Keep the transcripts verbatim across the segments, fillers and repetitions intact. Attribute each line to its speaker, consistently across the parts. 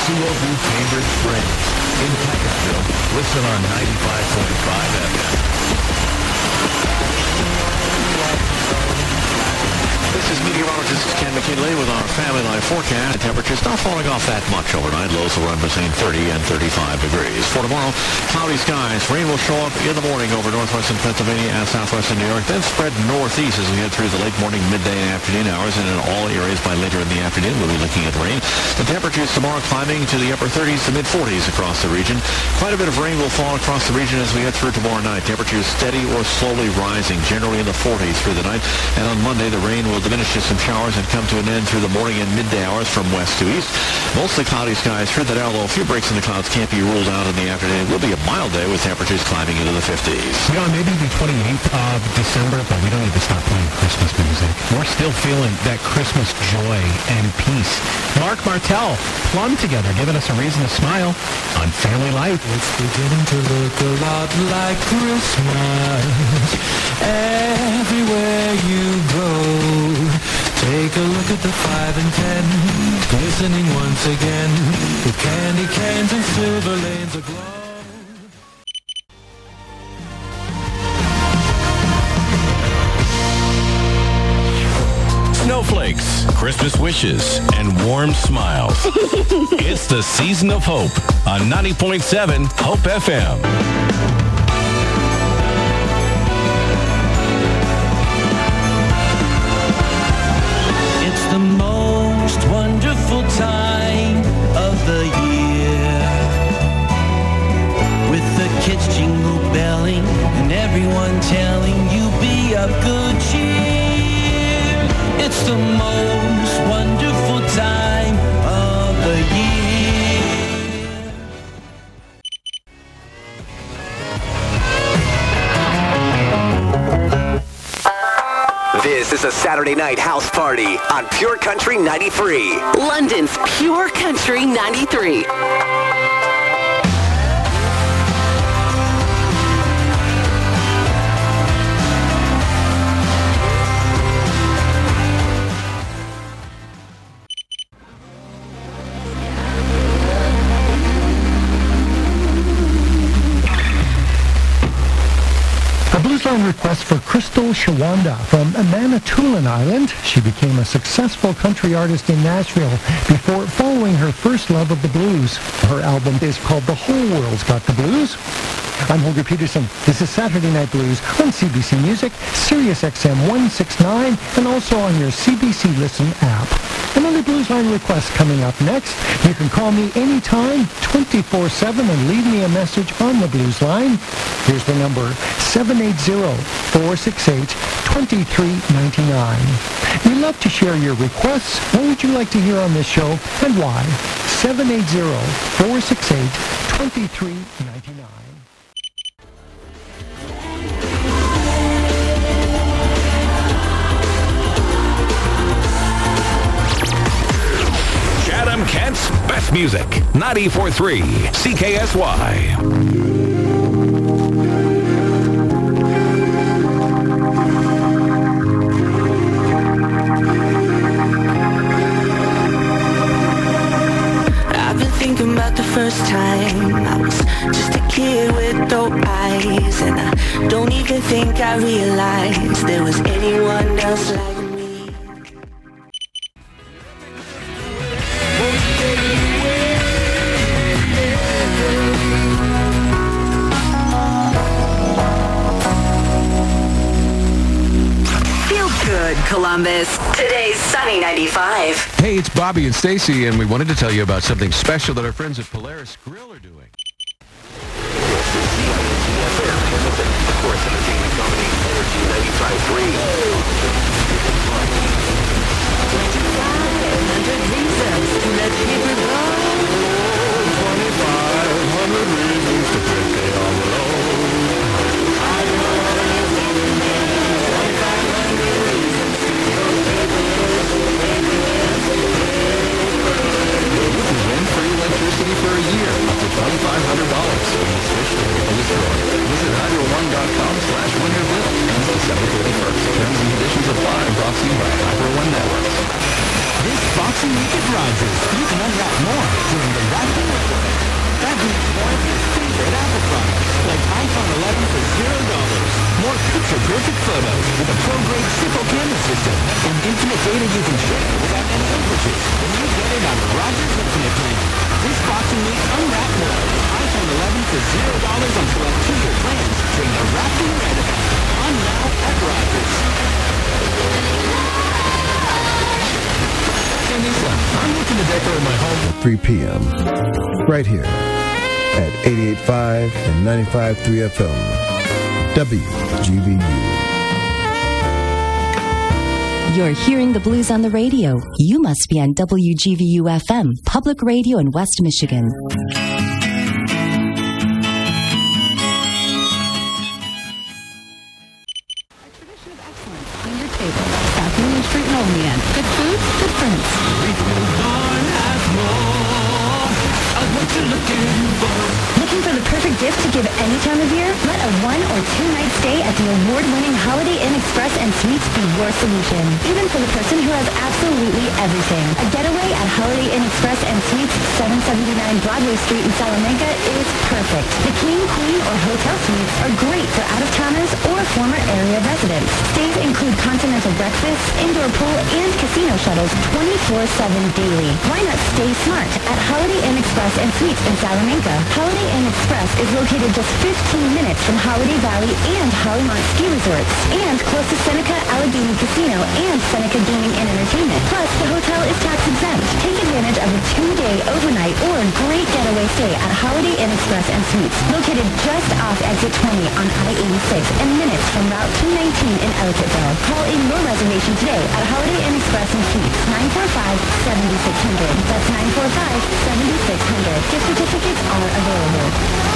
Speaker 1: two of your favorite friends in Peckerville. Listen on ninety-five point five F M.
Speaker 2: This is meteorologist Ken McKinley with our Family Life forecast. Temperatures not falling off that much overnight. Lows will run between thirty and thirty-five degrees. For tomorrow, cloudy skies. Rain will show up in the morning over northwestern Pennsylvania and southwestern New York, then spread northeast as we head through the late morning, midday, and afternoon hours. And in all areas by later in the afternoon, we'll be looking at rain. The temperatures tomorrow climbing to the upper thirties to mid-forties across the region. Quite a bit of rain will fall across the region as we head through tomorrow night. Temperatures steady or slowly rising, generally in the forties through the night. And on Monday, the rain will diminish to some showers and come to an end through the morning and midday hours from west to east. Mostly cloudy skies through that, although a few breaks in the clouds can't be ruled out in the afternoon. It will be a mild day with temperatures climbing into the fifties.
Speaker 3: You know, maybe the twenty-eighth of December, but we don't need to stop playing Christmas music. We're still feeling that Christmas joy and peace. Mark Martell, Plum Together, giving us a reason to smile on Family Life.
Speaker 4: It's beginning to look a lot like Christmas everywhere you go. Take a look at the five and ten, glistening once again, with candy canes and silver lanes aglow.
Speaker 5: Snowflakes, Christmas wishes, and warm smiles. It's the season of hope on ninety point seven Hope F M.
Speaker 4: The most wonderful time of the year, with the kids jingle belling and everyone telling you be of good cheer. It's the most wonderful time of the year.
Speaker 6: This is a Saturday night house party on Pure Country ninety-three.
Speaker 7: London's Pure Country ninety-three.
Speaker 8: Bluesline request for Crystal Shawanda from Manitoulin Island. She became a successful country artist in Nashville before following her first love of the blues. Her album is called The Whole World's Got the Blues. I'm Holger Peterson. This is Saturday Night Blues on C B C Music, Sirius X M one sixty-nine, and also on your C B C Listen app. Another Bluesline request coming up next. You can call me anytime, twenty-four seven, and leave me a message on the Blues Line. Here's the number, seven eight zero, four six eight, two three nine nine. We love to share your requests. What would you like to hear on this show and why? seven eight zero, four six eight, two three nine nine.
Speaker 5: Chatham Kent's best music. ninety-four point three C K S Y.
Speaker 9: Thinking about the first time I was just a kid with dope eyes, and I don't even think I realized there was anyone else like me.
Speaker 7: Feel good, Columbus. Today's sunny ninety-five.
Speaker 10: Hey, it's Bobby and Stacy, and we wanted to tell you about something special that our friends at Polaris Grill are doing.
Speaker 6: Sports Entertainment Company, Energy ninety-five point three.
Speaker 7: twenty-five hundred reasons to let people go.
Speaker 4: twenty-five hundred reasons to quit the all alone. I know twenty-five hundred reasons to
Speaker 11: free electricity for a year, up to twenty-five hundred dollars. Visit hydro one dot com slash win your bill. Ends December thirty-first. Terms and conditions apply. Brought to you by Hydro One Networks.
Speaker 12: This Boxing Week at Rogers, you can unwrap more during the Wrapping Red. That means more of your favorite Apple products, like iPhone eleven for zero dollars. More picture-perfect photos with a pro-grade triple camera system and infinite data you can share without any overages. When you get it on Rogers Infinite Plan. This Boxing Week, unwrap more. iPhone eleven for zero dollars on select two-year plans during the Wrapping Red event. On now at Rogers.
Speaker 3: Hey, Lisa, I'm looking to decorate my home.
Speaker 13: three p.m. right here at eighty-eight point five and ninety-five point three F M. W G V U.
Speaker 14: You're hearing the blues on the radio. You must be on W G V U F M, public radio in West Michigan.
Speaker 15: On your table, South Union Street in Olean. Good food, good friends.
Speaker 16: Looking for the perfect gift to give any time of year? Let a one or two night stay at the award-winning Holiday Inn Express and Suites be your solution. Even for the person who has absolutely everything. A getaway at Holiday Inn Express and Suites, seven seventy-nine Broadway Street in Salamanca is perfect. The king, queen, or hotel suites are great for out-of-towners or former area residents. Stays include continental breakfast, indoor pool, and casino shuttles twenty-four seven daily. Why not stay smart at Holiday Inn Express and Suites in Salamanca? Holiday Inn Express is located just fifteen minutes from Holiday Valley and Hollymont Ski Resorts, and close to Seneca Allegheny Casino and Seneca Gaming and Entertainment. Plus, the hotel is tax exempt. Take advantage of a two-day overnight or great getaway stay at Holiday Inn Express and Suites, located just off exit twenty on I eighty-six and minutes from Route two nineteen in Ellicottville. Call in your reservation today at Holiday Inn Express and Suites, nine four five, seven six zero zero. That's nine four five, seven six zero zero. Gift certificates are available.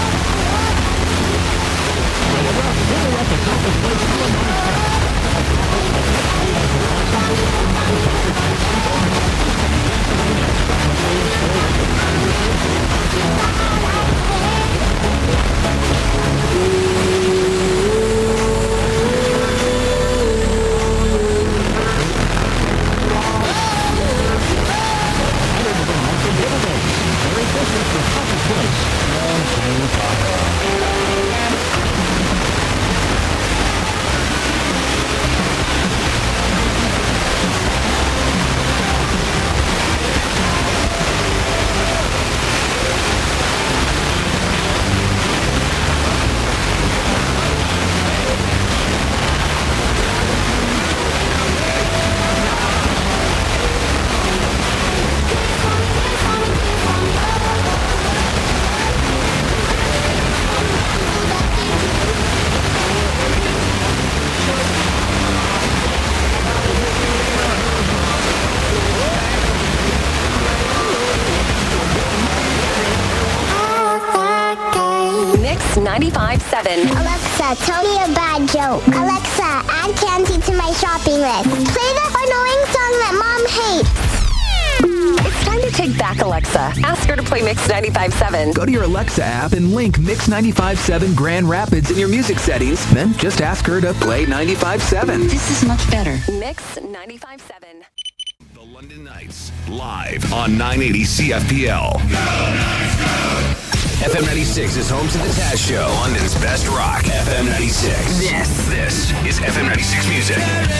Speaker 7: ninety-five point seven.
Speaker 17: Alexa, tell me a bad joke. Alexa, add candy to my shopping list. Play the annoying song that Mom hates.
Speaker 7: It's time to take back Alexa. Ask her to play Mix ninety-five point seven.
Speaker 18: Go to your Alexa app and link Mix ninety-five point seven Grand Rapids in your music settings. Then just ask her to play ninety-five point seven.
Speaker 15: This is much better.
Speaker 7: Mix ninety-five point seven.
Speaker 5: The London Knights, live on nine eighty C F P L.
Speaker 6: F M ninety-six is home to the Taz Show, London's best rock. F M ninety-six.
Speaker 7: This.
Speaker 6: This is F M ninety-six music.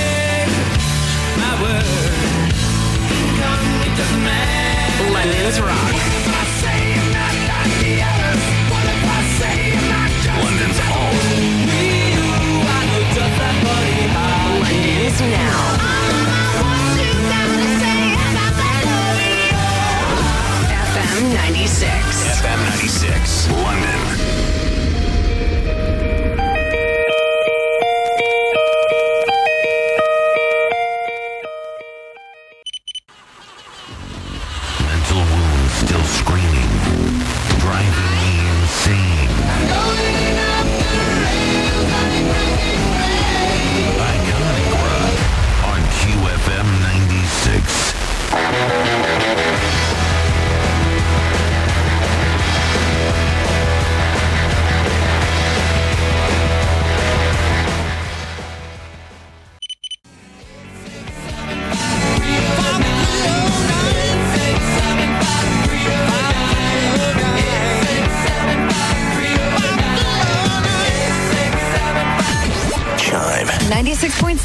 Speaker 7: London's rock.
Speaker 6: London's alt.
Speaker 7: London's now. F M ninety-six.
Speaker 6: F M ninety-six, London.
Speaker 5: Mental wounds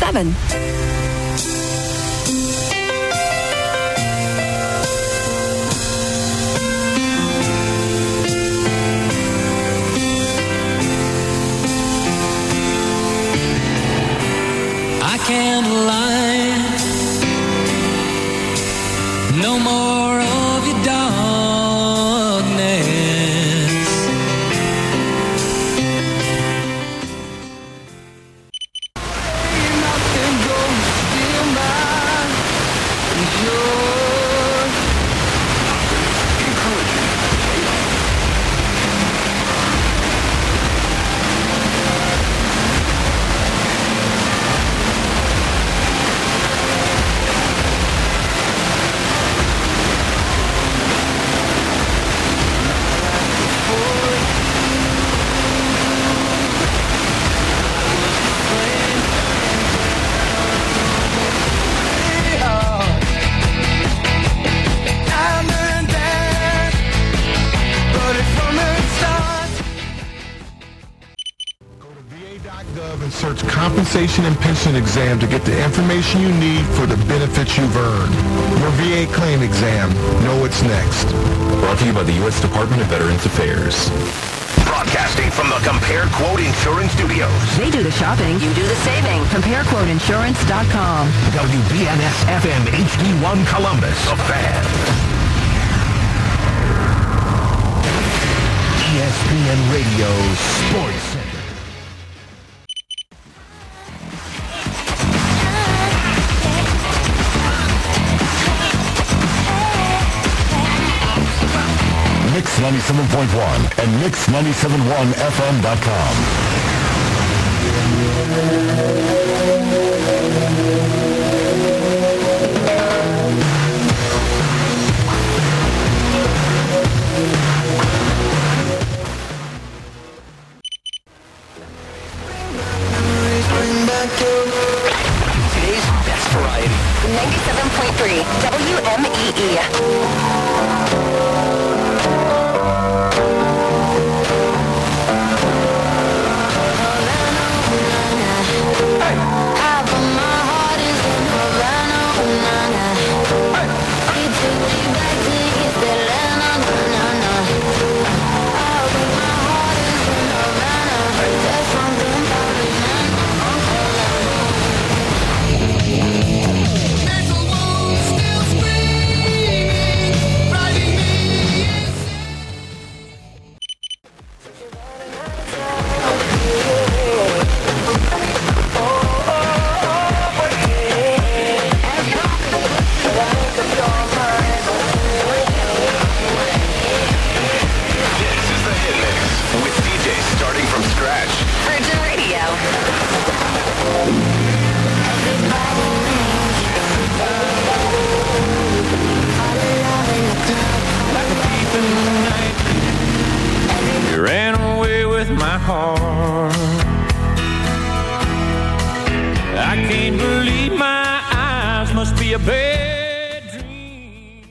Speaker 7: seven.
Speaker 4: I can't lie. No more of your darkness. Nothing goes still mine. Yours.
Speaker 19: And search compensation and pension exam to get the information you need for the benefits you've earned. Your V A claim exam. Know what's next.
Speaker 5: Brought to you by the U S Department of Veterans Affairs.
Speaker 6: Broadcasting from the Compare Quote Insurance Studios.
Speaker 15: They do the shopping. You do the saving. compare quote insurance dot com.
Speaker 1: W B N S F M H D one Columbus. A fan. E S P N Radio Sports Center. Mix ninety-seven point one and Mix ninety-seven point one F M dot com.
Speaker 6: Today's best variety.
Speaker 7: ninety-seven point three W M E E.
Speaker 4: I can't believe my eyes, must be a bad dream.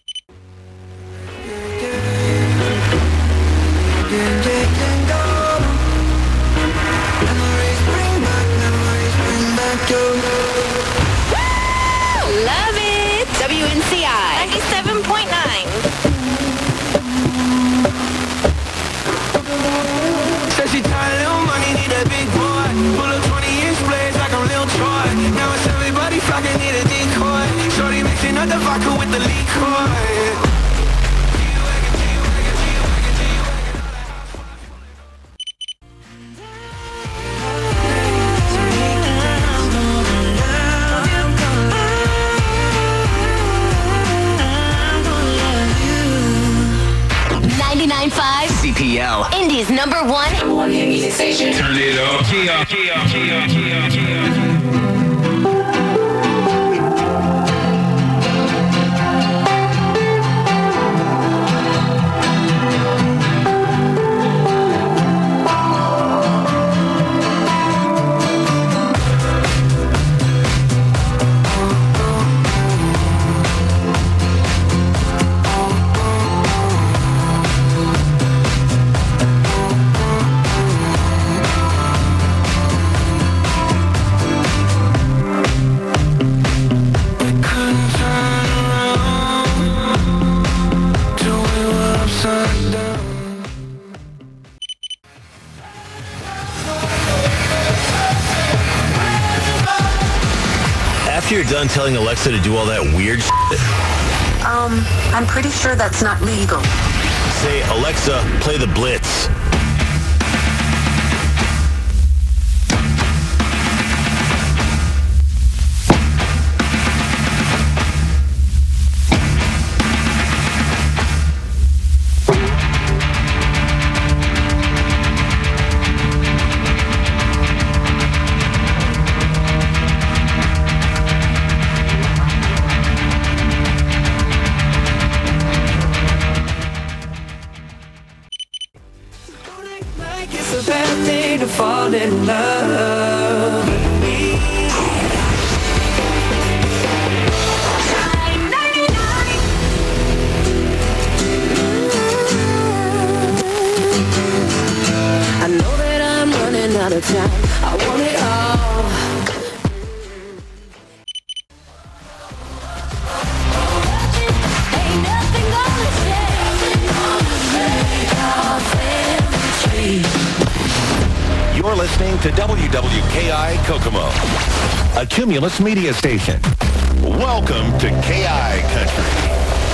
Speaker 16: Love it! W N C I ninety-seven point nine.
Speaker 4: Says she tired, little money, need a big boy. Pull up twenty inch blades like I'm Lil Troy. Now it's everybody flocking, need a decoy. Shorty mixing up the vodka with the liquor.
Speaker 16: ninety-nine point five
Speaker 6: C P L.
Speaker 16: Indy's number one. Number one hit music station.
Speaker 5: Turn it up. Yeah, yeah, yeah, yeah, yeah.
Speaker 1: on telling Alexa to do all that weird shit?
Speaker 20: Um, I'm pretty sure that's not legal.
Speaker 1: Say, Alexa, play the Blitz.
Speaker 4: Fall in love with me. I know that I'm running out of time. I want it all. Ain't nothing gonna change.
Speaker 6: You're listening to W W K I Kokomo, a Cumulus media station. Welcome to K I Country.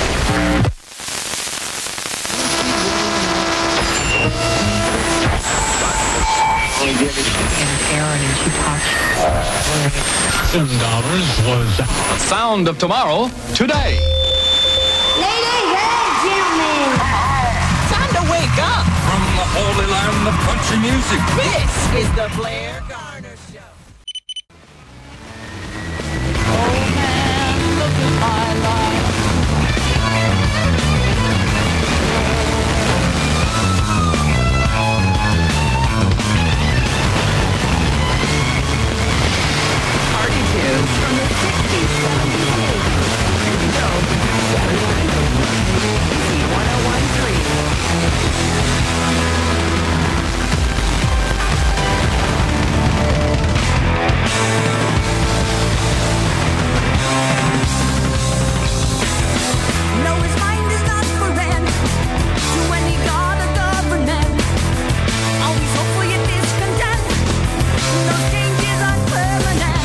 Speaker 21: dollars was the sound of tomorrow today.
Speaker 17: Ladies and gentlemen,
Speaker 4: Time to wake up.
Speaker 21: From the holy land of country music.
Speaker 4: This is the Blair Garner Show. Oh man, look at my life. Party tunes from the sixties, seventies, eighties. Here we go. Saturday night, one oh one point three. No, his mind is not for rent to any god or government. Always hopeful you're discontent. Those changes are permanent.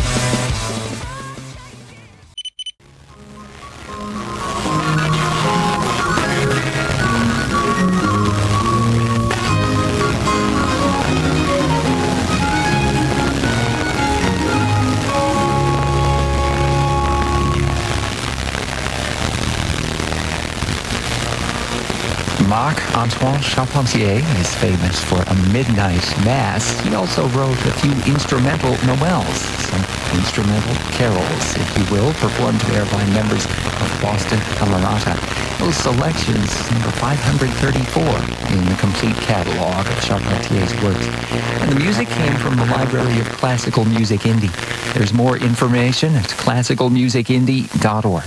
Speaker 22: Marc-Antoine Charpentier is famous for A Midnight Mass. He also wrote a few instrumental novellas, some instrumental carols, if you will, performed there by members of Boston Camerata. Those selections number five hundred thirty-four in the complete catalog of Charpentier's works. And the music came from the Library of Classical Music Indie. There's more information at classical music indie dot org.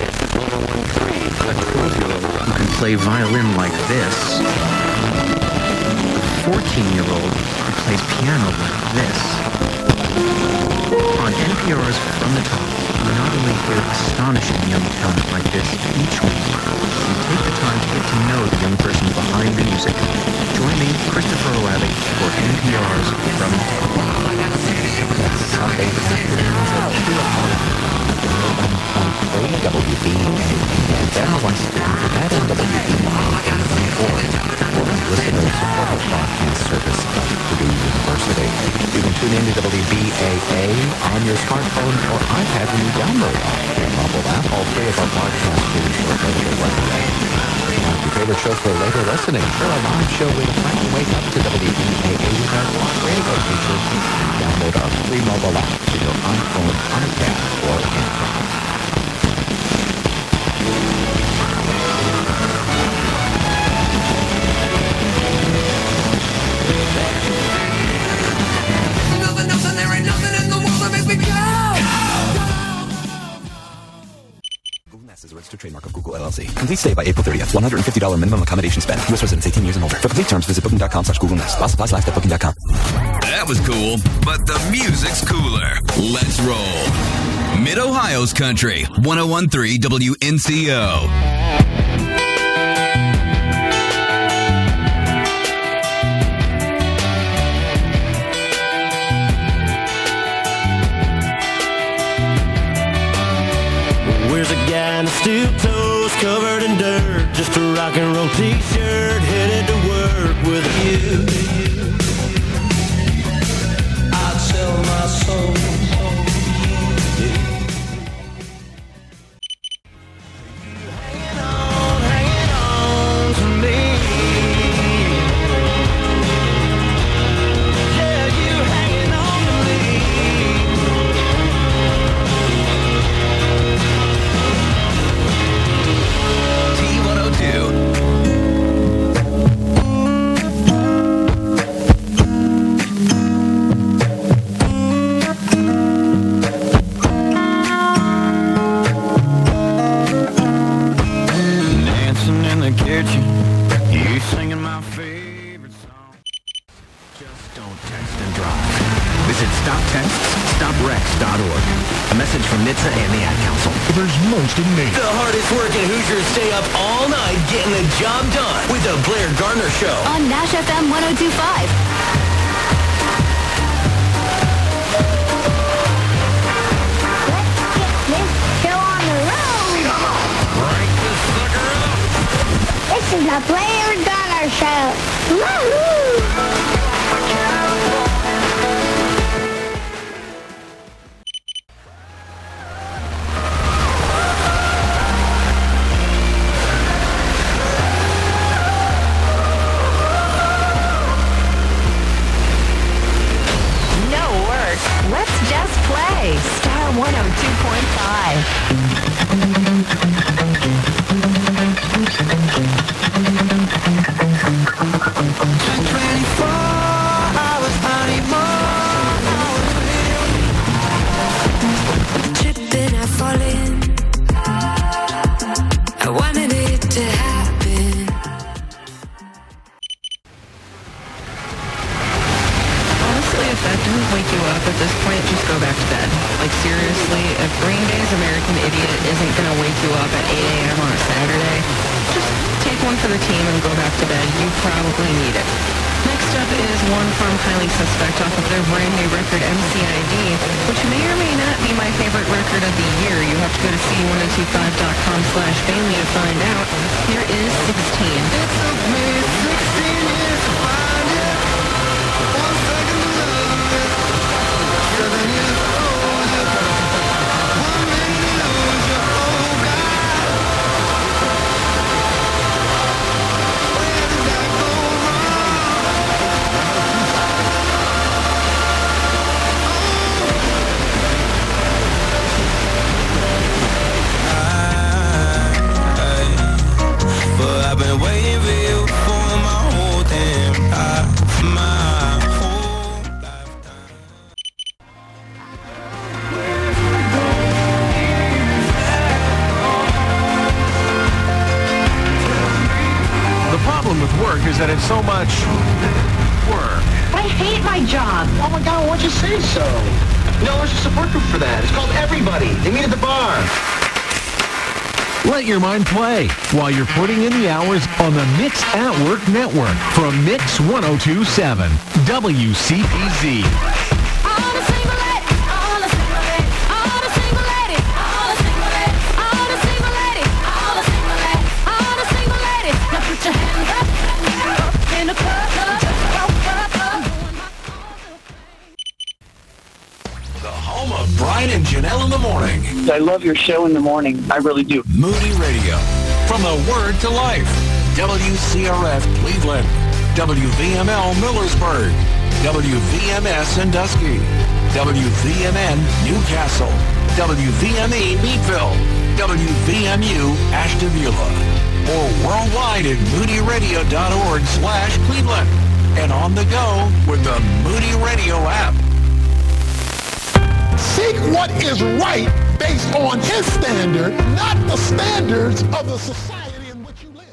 Speaker 23: Who can play violin like this. A fourteen-year-old who plays piano like this. On N P R's From the Top, you not only hear astonishing young talent like this each week, you take the time to get to know the young person behind the music. Join me, Christopher O'Reilly, for N P R's From the Top. Sunday afternoons at two o'clock. W B and then once again for that on W B eight ninety-four. For listeners support our broadcast service of Purdue University. You can tune in to W B A A on your smartphone or iPad when you download our mobile app. All three of our podcast feeds are available right away. One of your favorite shows for later listening. Share a live show with a friend. Wake up to W B A A with our blog radio feature. Download our free mobile app to your iPhone, iPad, or Android.
Speaker 24: Is a registered trademark of Google L L C. Complete stay by April thirtieth. one hundred fifty dollars minimum accommodation spent. U S residents eighteen years and older. For complete terms, visit booking dot com slash Google Nest. While supplies last at booking dot com.
Speaker 5: That was cool, but the music's cooler. Let's roll. Mid-Ohio's Country, one oh one point three W N C O.
Speaker 4: There's a guy in the steel toes covered in dirt, just a rock and roll t-shirt, headed to work with you. I'd sell my soul. Hanging on, hanging on to me. Yeah, you hanging on to me.
Speaker 5: T one oh two.
Speaker 4: Dancing in the kitchen, you singing my favorite song.
Speaker 2: Just don't text and drive. Visit stop text stop wrecks dot org. A message from N H T S A and the Ad Council.
Speaker 6: There's most of me.
Speaker 4: The hardest working Hoosiers stay up all night getting the job done with the Blair Gardner Show
Speaker 14: on Nash F M one oh two point five.
Speaker 17: Show on the road.
Speaker 4: Come on, crank this sucker up.
Speaker 17: This is the Blair Gardner Show. Woohoo!
Speaker 14: No work. Let's just play. Star one oh two point five.
Speaker 4: twenty-four hours, honey, more hours with you.
Speaker 20: Tripping, I fall in. I wanted it to happen.
Speaker 15: Honestly, if that didn't wake you up at this point, just go back to bed. Like, seriously, if Green Day's American Idiot isn't going to wake you up at eight a.m. on a Saturday, just take one for the team and go back to bed. You probably need it. Next up is one from Highly Suspect off of their brand new record M C I D, which may or may not be my favorite record of the year. You have to go to C one oh two five dot com slash Bailey to find out. Here is sixteen.
Speaker 4: It took me sixteen years to find it. One second to love it. Seven years to hold it. One minute to lose you. Oh, God. Where did that go wrong? But I've been waiting for you for my whole damn life, my whole lifetime.
Speaker 6: The problem with work is that it's so much work.
Speaker 12: I hate my job.
Speaker 6: Oh my God, why'd you say so?
Speaker 12: You know, there's a support group for that. It's called Everybody. They meet at the bar.
Speaker 6: Let your mind play while you're putting in the hours on the Mix at Work Network from Mix one oh two point seven W C P Z.
Speaker 1: Brian and Janelle in the morning.
Speaker 12: I love your show in the morning. I really do.
Speaker 1: Moody Radio. From the Word to Life. W C R F Cleveland. W V M L Millersburg. W V M S Sandusky. W V M N Newcastle. W V M E Meadville. W V M U Ashtabula. Or worldwide at moody radio dot org slash Cleveland. And on the go with the Moody Radio app.
Speaker 19: Seek what is right based on his standard, not the standards of the society in which you live.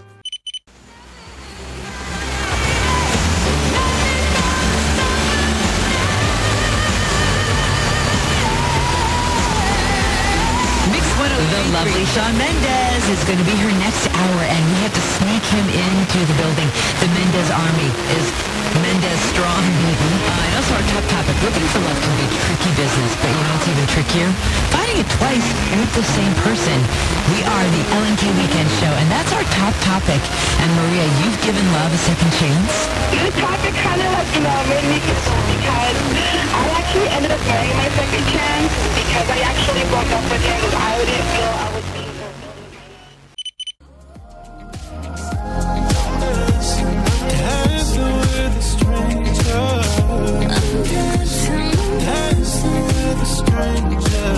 Speaker 15: Mix one oh
Speaker 8: The lovely Shawn Mendes is going to be here next hour, and we have to sneak him into the building. The Mendes Army is Mendes strong. Uh, and also our top topic, looking for love can be tricky business, but you know what's even trickier? Finding it twice and with the same person. We are the L N K Weekend Show, and that's our top topic. And Maria, you've given love a second chance?
Speaker 9: This topic kind of, you know, made me concerned because I actually ended up marrying my second chance because I actually broke up with him because I didn't feel I was being
Speaker 4: Dancing with a stranger. I'm dancing, dancing with a stranger.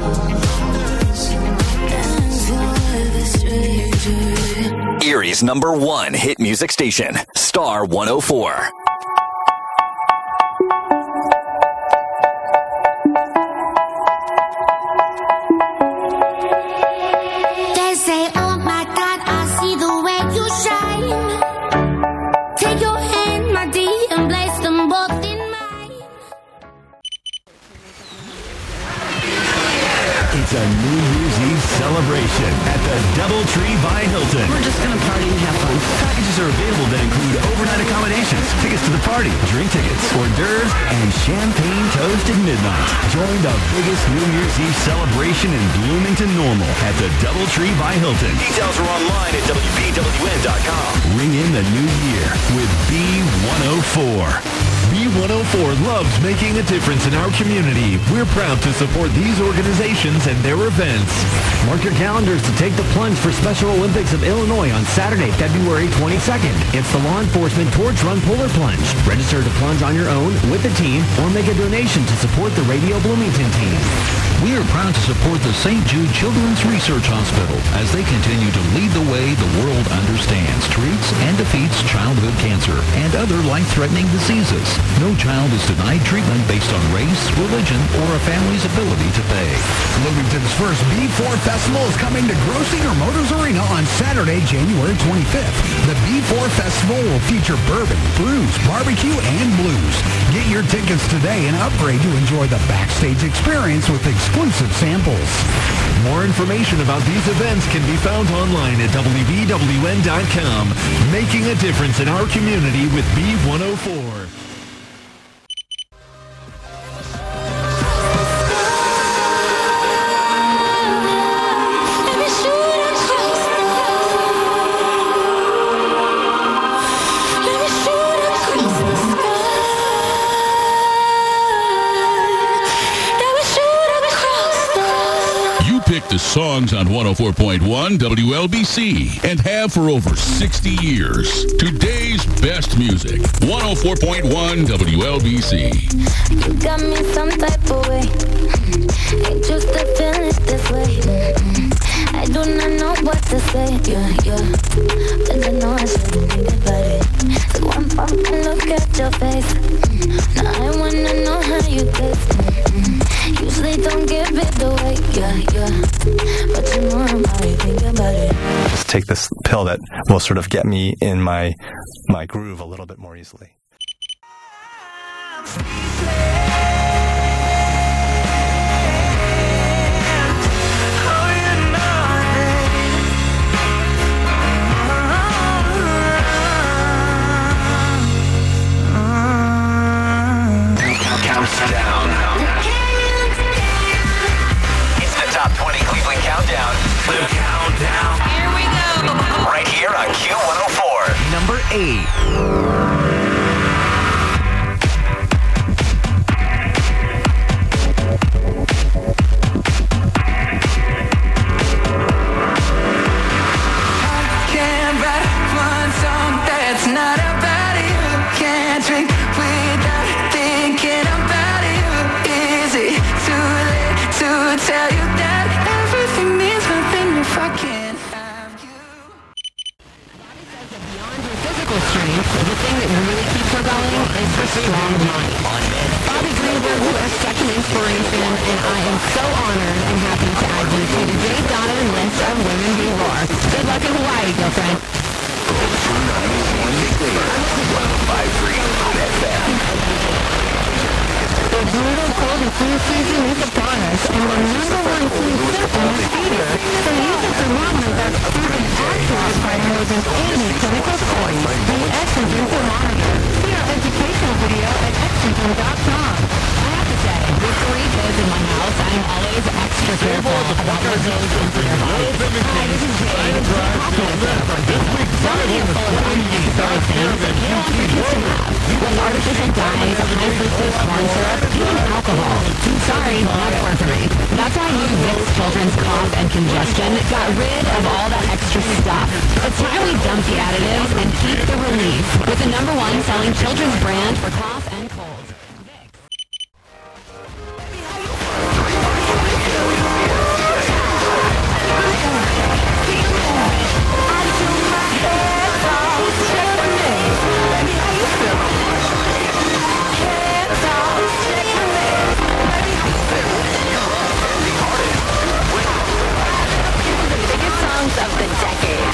Speaker 4: Dancing with a stranger.
Speaker 10: Erie's number one hit music station, Star one oh four.
Speaker 4: They say, oh my God, I see the way you shine. Take your hand, my dear, and place them both in mine.
Speaker 11: It's a New Year's Eve celebration at the Doubletree by Hilton.
Speaker 8: We're just going to party and have fun.
Speaker 11: Packages are available that include overnight accommodations, tickets to the party, drink tickets, hors d'oeuvres, and champagne toast at midnight. Join the biggest New Year's Eve celebration in Bloomington Normal at the Doubletree by Hilton.
Speaker 6: Details are online at W B W N dot com.
Speaker 11: Ring in the new year with B one oh four.
Speaker 3: B one oh four loves making a difference in our community. We're proud to support these organizations and their events.
Speaker 25: Mark your calendars to take the plunge for Special Olympics of Illinois on Saturday, February twenty-second. It's the Law Enforcement Torch Run Polar Plunge. Register to plunge on your own, with the team, or make a donation to support the Radio Bloomington team.
Speaker 1: We are proud to support the Saint Jude Children's Research Hospital as they continue to lead the way the world understands, treats, and defeats childhood cancer and other life-threatening diseases. No child is denied treatment based on race, religion, or a family's ability to pay.
Speaker 26: Bloomington's first B four Festival is coming to Grosinger Motors Arena on Saturday, January twenty-fifth. The B four Festival will feature bourbon, brews, barbecue, and blues. Get your tickets today and upgrade to enjoy the backstage experience with exclusive samples.
Speaker 3: More information about these events can be found online at W B W N dot com. Making a difference in our community with B one oh four.
Speaker 1: Pick the songs on one oh four point one W L B C and have for over sixty years. Today's best music, one oh four point one W L B C.
Speaker 4: You got me some type of way. Ain't used to feel it this way. Mm-mm. I do not know what to say. Yeah, yeah. But I know I shouldn't think about it. So one pop and look at your face. Now I wanna know how you taste. Mm-mm. Usually don't give it away. Yeah, yeah. But you know I'm already thinking about it.
Speaker 27: Just take this pill that will sort of get me in my my groove a little bit more easily.
Speaker 10: Counts down. It's the Top twenty Cleveland Countdown. The Countdown.
Speaker 4: Here we go.
Speaker 10: Right here on Q one oh four.
Speaker 18: Number eight.
Speaker 4: Tell you that everything means nothing if I can't have you.
Speaker 8: Beyond her physical strength, the thing that really keeps her going is her strong mind. Bobby Greenberg was our second inspiration, and I am so honored and happy to add you to the Jay Donovan list of women who roar. Good luck in Hawaii, girlfriend. The brutal cold
Speaker 7: the flu season is upon us, and the number one flu symptom is fever. So use a thermometer that's proven accurate by more than eighty clinical studies. The Exogen Thermometer. See our educational video at exogen dot com.
Speaker 8: I have to say, with three kids in my house, I'm always extra careful about what goes into their bodies. Hi, this is Jane. So many are full of unnecessary things that you don't want your kids to have. Like artificial dyes, high fructose corn syrup, even alcohol. Sorry, not for me. That's why new Vicks Children's Cough and Congestion got rid of all that extra stuff. It's time we dump the additives and keep the relief with the number one selling children's brand for cough and cold. Of the decade.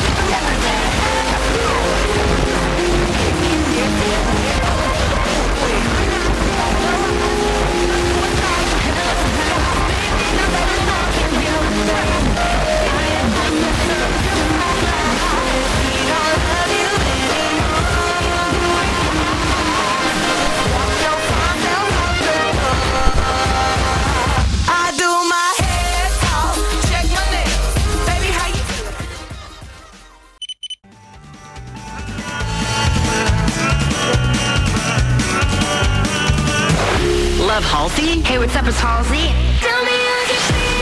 Speaker 8: Love Halsey? Hey, what's up, it's Halsey. Tell me how you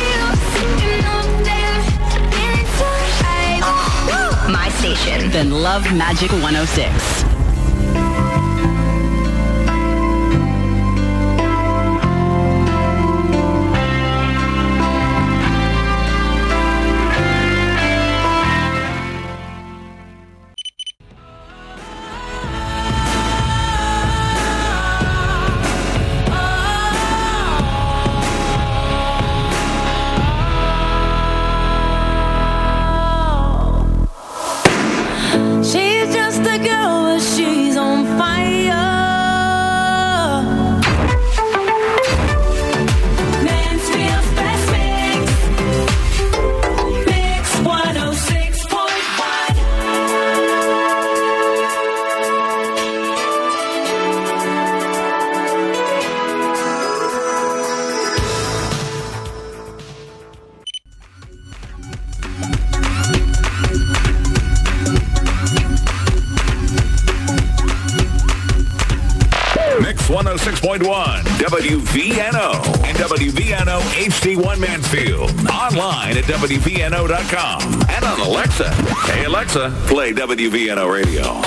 Speaker 8: feel. My station. Then Love Magic one oh six.
Speaker 4: She's just a girl, but she's on fire. Mansfield's best mix. Mix one oh six point one.
Speaker 6: Mix one oh six point one, W V N O, and W V N O H D one Mansfield. Online at W V N O dot com. And on Alexa. Hey, Alexa, play W V N O Radio.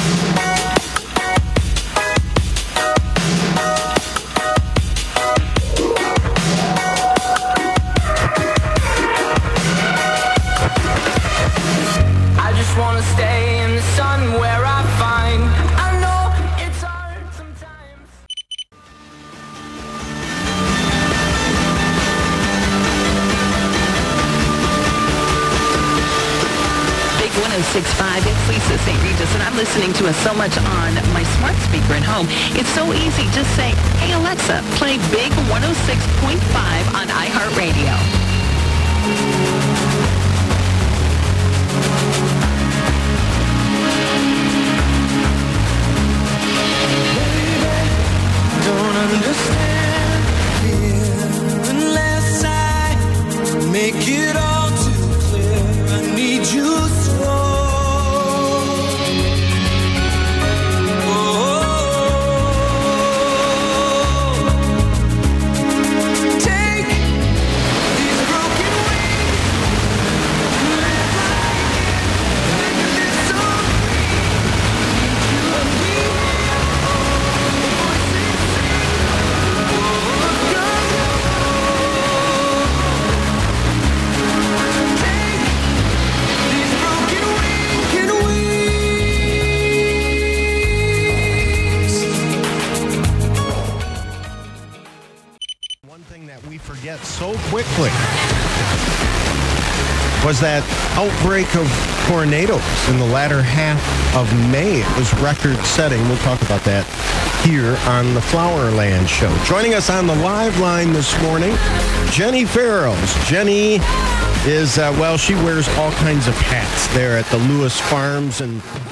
Speaker 4: I just wanna stay in the sun where I find. I know it's hard sometimes.
Speaker 15: Big one oh six point five, it's Lisa Saint Regis, and I'm listening to us so much on my smart speaker at home. It's so easy. Just say, hey, Alexa, play Big one oh six point five on iHeartRadio.
Speaker 4: Don't understand fear unless I make it all too clear. I need you so. Oh, take these broken wings.
Speaker 5: was that outbreak of tornadoes in the latter half of May. It was record-setting. We'll talk about that here on the Flowerland Show. Joining us on the live line this morning, Jenny Farrells. Jenny is, uh, well, she wears all kinds of hats there at the Lewis Farms and